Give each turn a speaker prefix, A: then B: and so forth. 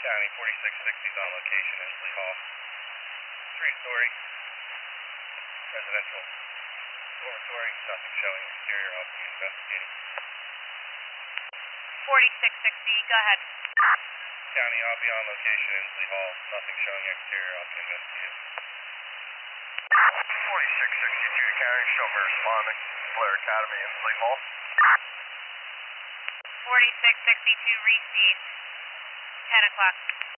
A: County 4660 is on location in Fleet Hall. 3-story, residential, dormitory, nothing showing exterior. I'll be investigating.
B: 4660, go ahead.
A: County, I'll be on location in Fleet Hall. Nothing showing exterior. I'll be investigating. 4662 County, show me responding. Blair Academy in Fleet Hall.
B: 4662, receive. 10 o'clock.